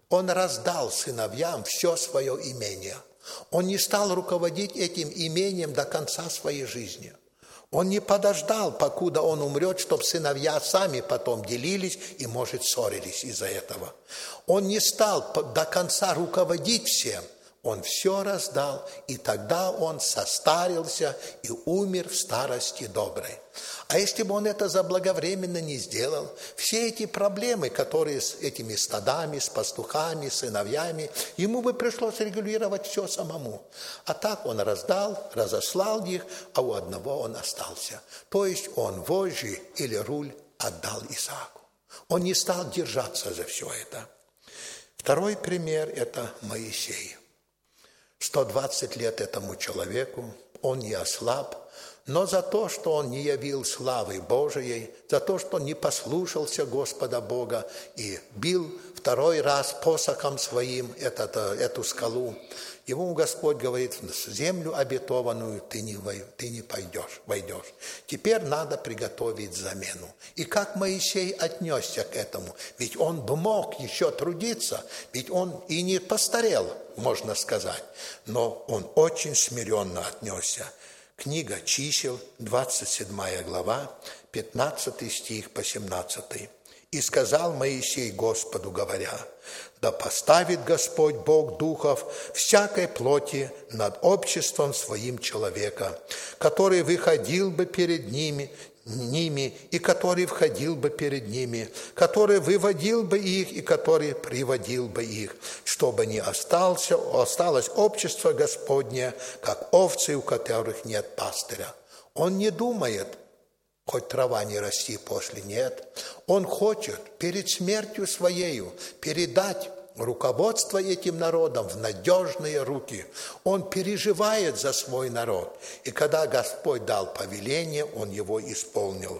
Он раздал сыновьям все свое имение. Он не стал руководить этим имением до конца своей жизни. Он не подождал, покуда он умрет, чтобы сыновья сами потом делились и, может, ссорились из-за этого. Он не стал до конца руководить всем. Он все раздал, и тогда он состарился и умер в старости доброй. А если бы он это заблаговременно не сделал, все эти проблемы, которые с этими стадами, с пастухами, сыновьями, ему бы пришлось регулировать все самому. А так он раздал, разослал их, а у одного он остался. То есть он вожжи или руль отдал Исааку. Он не стал держаться за все это. Второй пример – это Моисей. 120 лет этому человеку, он не ослаб, но за то, что он не явил славы Божией, за то, что не послушался Господа Бога и бил второй раз посохом своим эту скалу, ему Господь говорит: в землю обетованную ты не войдешь. Теперь надо приготовить замену. И как Моисей отнесся к этому? Ведь он бы мог еще трудиться, ведь он и не постарел, можно сказать, но он очень смиренно отнесся. Книга Чисел, 27 глава, 15 стих по 17. «И сказал Моисей Господу, говоря: да поставит Господь Бог духов всякой плоти над обществом своим человека, который выходил бы перед ними, и который входил бы перед ними, который выводил бы их, и который приводил бы их, чтобы не осталось общество Господне, как овцы, у которых нет пастыря». Он не думает, хоть трава не расти после, нет. Он хочет перед смертью своею передать руководство этим народом в надежные руки. Он переживает за свой народ. И когда Господь дал повеление, он его исполнил.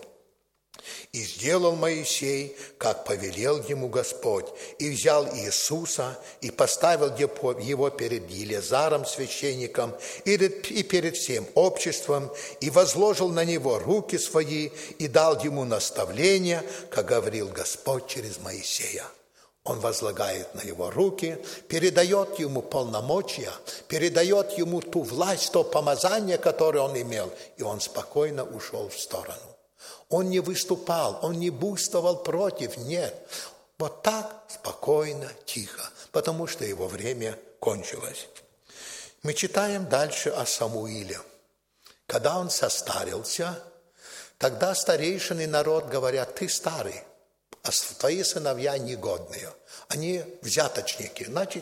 «И сделал Моисей, как повелел ему Господь, и взял Иисуса, и поставил его перед Елизаром, священником, и перед всем обществом, и возложил на него руки свои, и дал ему наставление, как говорил Господь через Моисея». Он возлагает на его руки, передает ему полномочия, передает ему ту власть, то помазание, которое он имел, и он спокойно ушел в сторону. Он не выступал, он не буйствовал против, нет. Вот так спокойно, тихо, потому что его время кончилось. Мы читаем дальше о Самуиле. Когда он состарился, тогда старейшины народ говорят: ты старый, а твои сыновья негодные, они взяточники, значит,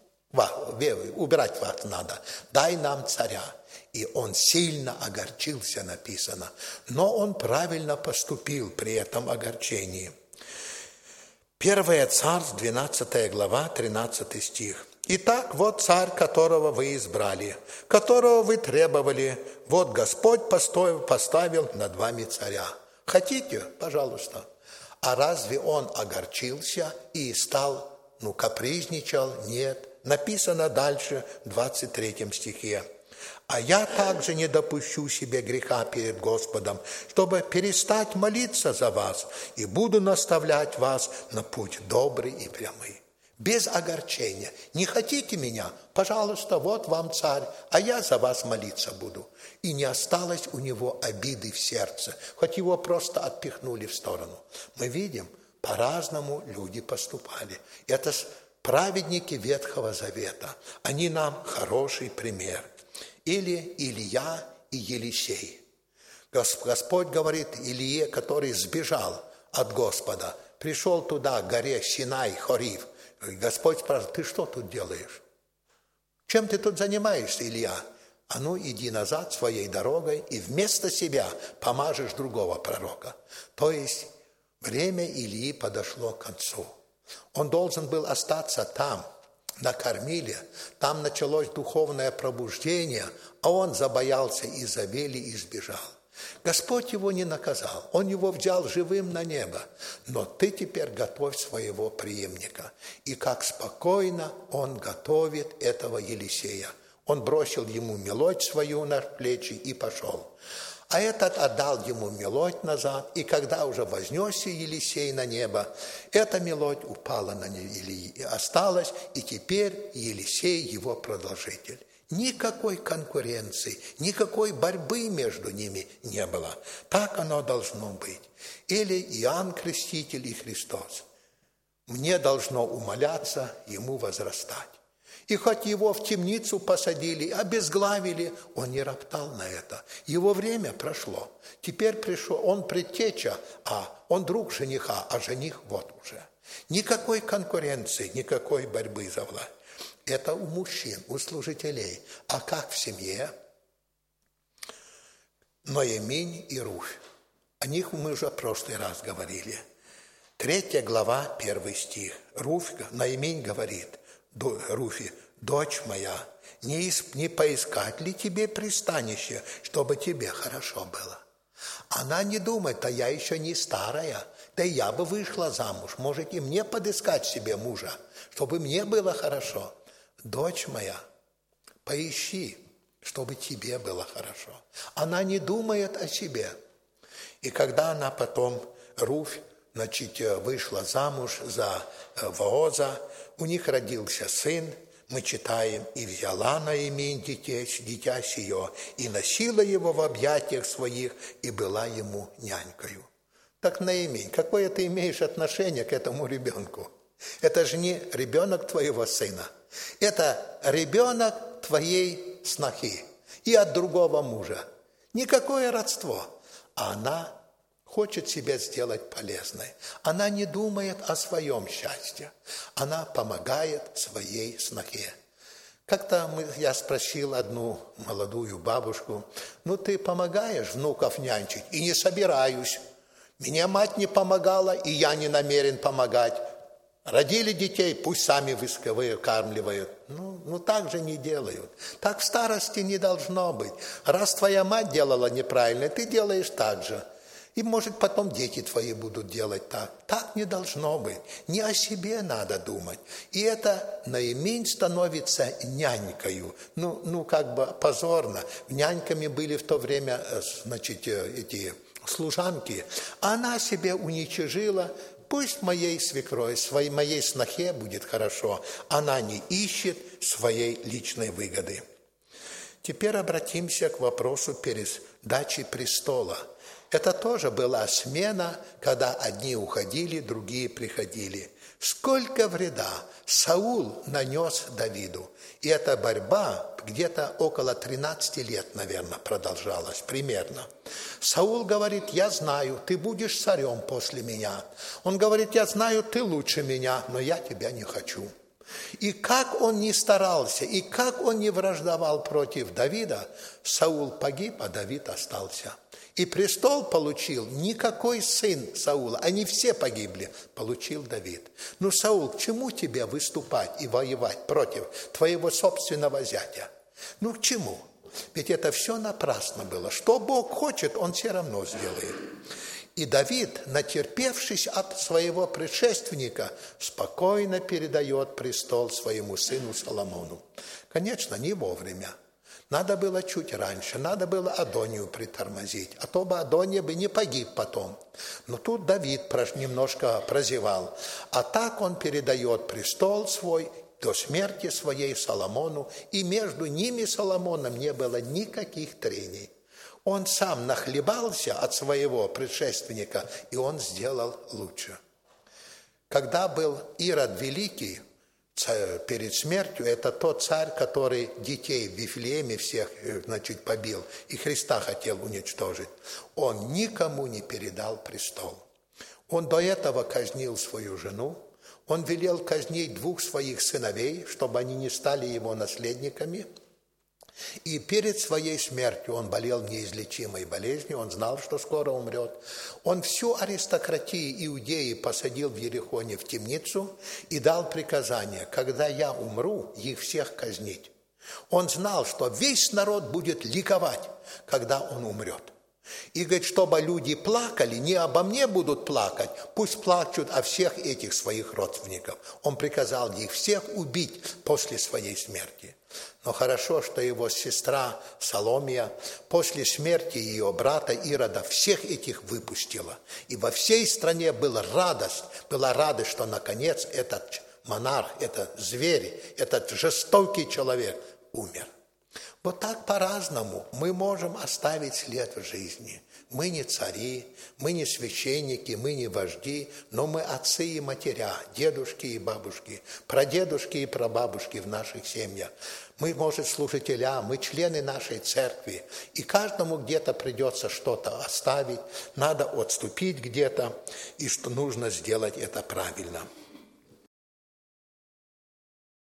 убирать вас надо, дай нам царя. И он сильно огорчился, написано, но он правильно поступил при этом огорчении. 1 Царств, 12 глава, 13 стих. «Итак, вот царь, которого вы избрали, которого вы требовали, вот Господь поставил над вами царя. Хотите? Пожалуйста». А разве он огорчился и стал, капризничал? Нет. Написано дальше, в 23 стихе. «А я также не допущу себе греха перед Господом, чтобы перестать молиться за вас, и буду наставлять вас на путь добрый и прямый». Без огорчения. Не хотите меня? Пожалуйста, вот вам царь, а я за вас молиться буду. И не осталось у него обиды в сердце, хоть его просто отпихнули в сторону. Мы видим, по-разному люди поступали. Это праведники Ветхого Завета. Они нам хороший пример. Или Илья и Елисей. Господь говорит Илие, который сбежал от Господа, пришел туда, к горе Синай, Хорив. Господь спрашивает: ты что тут делаешь? Чем ты тут занимаешься, Илья? А ну, иди назад своей дорогой и вместо себя помажешь другого пророка. То есть время Илии подошло к концу. Он должен был остаться там, на Кормиле. Там началось духовное пробуждение, а он забоялся Изавели и сбежал. Господь его не наказал, он его взял живым на небо. Но ты теперь готовь своего преемника. И как спокойно он готовит этого Елисея. Он бросил ему мелочь свою на плечи и пошел. А этот отдал ему мелодь назад, и когда уже вознесся Елисей на небо, эта мелодь упала на него и осталась, и теперь Елисей его продолжитель. Никакой конкуренции, никакой борьбы между ними не было. Так оно должно быть. Или Иоанн Креститель и Христос. Мне должно умоляться, ему возрастать. И хоть его в темницу посадили, обезглавили, он не роптал на это. Его время прошло. Теперь пришел, он предтеча, а он друг жениха, а жених вот уже. Никакой конкуренции, никакой борьбы за власть. Это у мужчин, у служителей. А как в семье? Ноэминь и Руфь. О них мы уже в прошлый раз говорили. 3 глава, 1 стих. Ноэминь говорит Руфи: «Дочь моя, не поискать ли тебе пристанище, чтобы тебе хорошо было?» Она не думает: а я еще не старая, да и я бы вышла замуж, может и мне подыскать себе мужа, чтобы мне было хорошо. Дочь моя, поищи, чтобы тебе было хорошо. Она не думает о себе. И когда она потом, Руфь, вышла замуж за Вооза, у них родился сын, мы читаем: «И взяла Ноэминь дитя сие, и носила его в объятиях своих, и была ему нянькою». Так, Ноэминь, какое ты имеешь отношение к этому ребенку? Это же не ребенок твоего сына, это ребенок твоей снохи и от другого мужа. Никакое родство. А она хочет себя сделать полезной. Она не думает о своем счастье. Она помогает своей снохе. Как-то я спросил одну молодую бабушку: «Ну, ты помогаешь внуков нянчить?» «И не собираюсь. Мне мать не помогала, и я не намерен помогать. Родили детей, пусть сами выкармливают». Ну, так же не делают. Так в старости не должно быть. Раз твоя мать делала неправильно, ты делаешь так же. И, может, потом дети твои будут делать так. Так не должно быть. Не о себе надо думать. И это Ноэминь становится нянькою. Как бы позорно. Няньками были в то время, эти служанки. Она себя уничижила. Пусть моей свекрови, моей снохе будет хорошо. Она не ищет своей личной выгоды. Теперь обратимся к вопросу передачи престола. Это тоже была смена, когда одни уходили, другие приходили. Сколько вреда Саул нанес Давиду. И эта борьба где-то около 13 лет, наверное, продолжалась примерно. Саул говорит: «Я знаю, ты будешь царем после меня». Он говорит: «Я знаю, ты лучше меня, но я тебя не хочу». И как он ни старался, и как он ни враждовал против Давида, Саул погиб, а Давид остался. И престол получил никакой сын Саула, они все погибли, получил Давид. Саул, к чему тебе выступать и воевать против твоего собственного зятя? К чему? Ведь это все напрасно было. Что Бог хочет, он все равно сделает. И Давид, натерпевшись от своего предшественника, спокойно передает престол своему сыну Соломону. Конечно, не вовремя. Надо было чуть раньше, надо было Адонию притормозить, а то бы Адония бы не погиб потом. Но тут Давид немножко прозевал. А так он передает престол свой до смерти своей Соломону, и между ними Соломоном не было никаких трений. Он сам нахлебался от своего предшественника, и он сделал лучше. Когда был Ирод Великий, перед смертью, это тот царь, который детей в Вифлееме всех, побил, и Христа хотел уничтожить. Он никому не передал престол. Он до этого казнил свою жену, он велел казнить 2 своих сыновей, чтобы они не стали его наследниками. И перед своей смертью он болел неизлечимой болезнью, он знал, что скоро умрет. Он всю аристократию Иудеи посадил в Ерихоне в темницу и дал приказание: когда я умру, их всех казнить. Он знал, что весь народ будет ликовать, когда он умрет. И говорит, чтобы люди плакали, не обо мне будут плакать, пусть плачут о всех этих своих родственников. Он приказал их всех убить после своей смерти. Но хорошо, что его сестра Саломия после смерти ее брата Ирода всех этих выпустила. И во всей стране была радость, что наконец этот монарх, этот зверь, этот жестокий человек умер. Вот так по-разному мы можем оставить след в жизни. Мы не цари, мы не священники, мы не вожди, но мы отцы и матеря, дедушки и бабушки, прадедушки и прабабушки в наших семьях. Мы, может, служителя, мы члены нашей церкви, и каждому где-то придется что-то оставить, надо отступить где-то, и что нужно сделать это правильно.